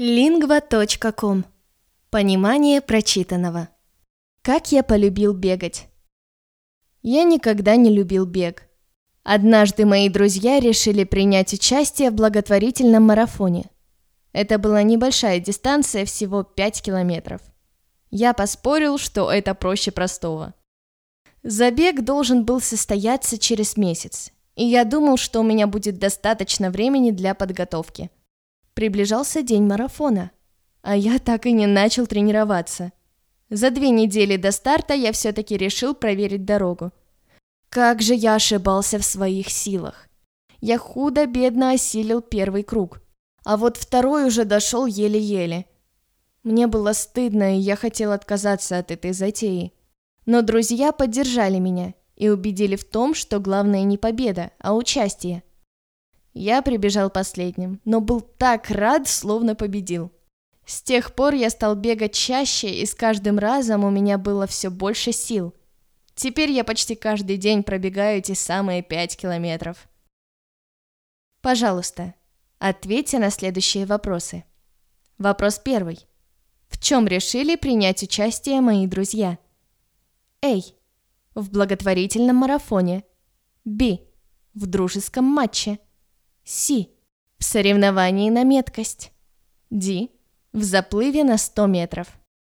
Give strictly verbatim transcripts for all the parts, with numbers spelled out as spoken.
лингва точка ком. Понимание прочитанного. Как я полюбил бегать. Я никогда не любил бег. Однажды мои друзья решили принять участие в благотворительном марафоне. Это была небольшая дистанция, всего пять километров. Я поспорил, что это проще простого. Забег должен был состояться через месяц, и я думал, что у меня будет достаточно времени для подготовки. Приближался день марафона, а я так и не начал тренироваться. За две недели до старта я все-таки решил проверить дорогу. Как же я ошибался в своих силах. Я худо-бедно осилил первый круг, а вот второй уже дошел еле-еле. Мне было стыдно, и я хотел отказаться от этой затеи. Но друзья поддержали меня и убедили в том, что главное не победа, а участие. Я прибежал последним, но был так рад, словно победил. С тех пор я стал бегать чаще, и с каждым разом у меня было все больше сил. Теперь я почти каждый день пробегаю эти самые пять километров. Пожалуйста, ответьте на следующие вопросы. Вопрос первый. В чем решили принять участие мои друзья? А. В благотворительном марафоне. Б. В дружеском матче. С. В соревновании на меткость. Д. В заплыве на сто метров.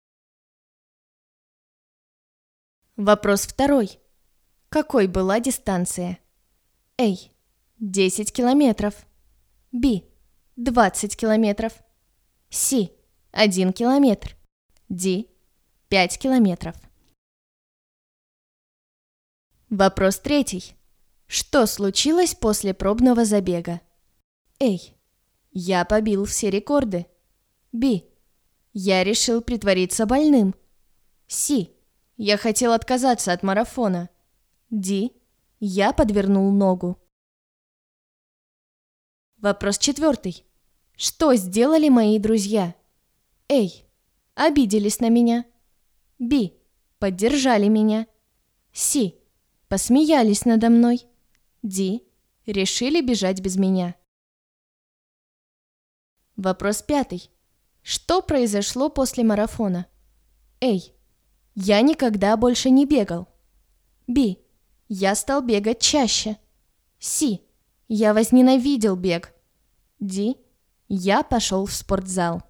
Вопрос второй. Какой была дистанция? А. десять километров. Б. двадцать километров. С. один километр. Д. пять километров. Вопрос третий. Что случилось после пробного забега? А. Я побил все рекорды. Б. Я решил притвориться больным. С. Я хотел отказаться от марафона. Д. Я подвернул ногу. Вопрос четвертый. Что сделали мои друзья? А. Обиделись на меня. Б. Поддержали меня. С. Посмеялись надо мной. Д. Решили бежать без меня. Вопрос пятый. Что произошло после марафона? А. Я никогда больше не бегал. Б. Я стал бегать чаще. С. Я возненавидел бег. Д. Я пошел в спортзал.